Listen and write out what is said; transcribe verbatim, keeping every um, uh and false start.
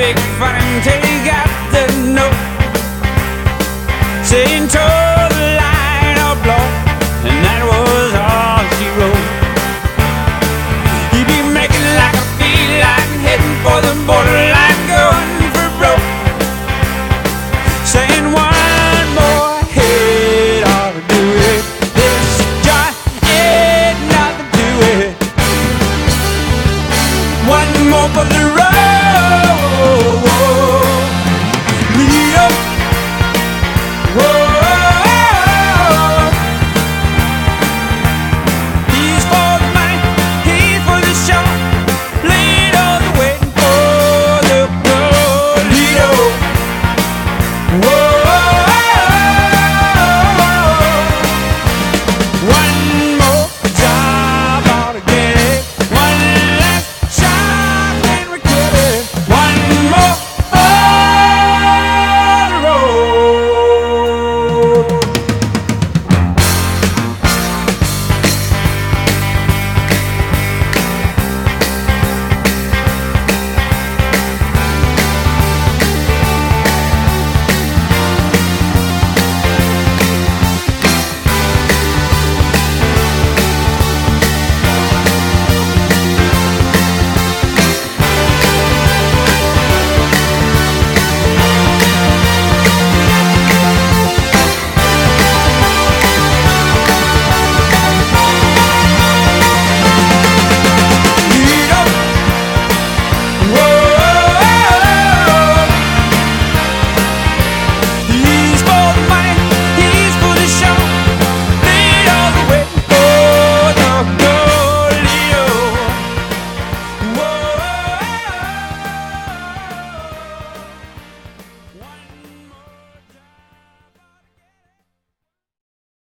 big fun until he got the note saying toe the line or blow, and that was all she wrote. He'd be making like a feline, heading for the borderline, going for broke, saying one more hit ought to do it. This joint ain't nothing to it. One more for the road.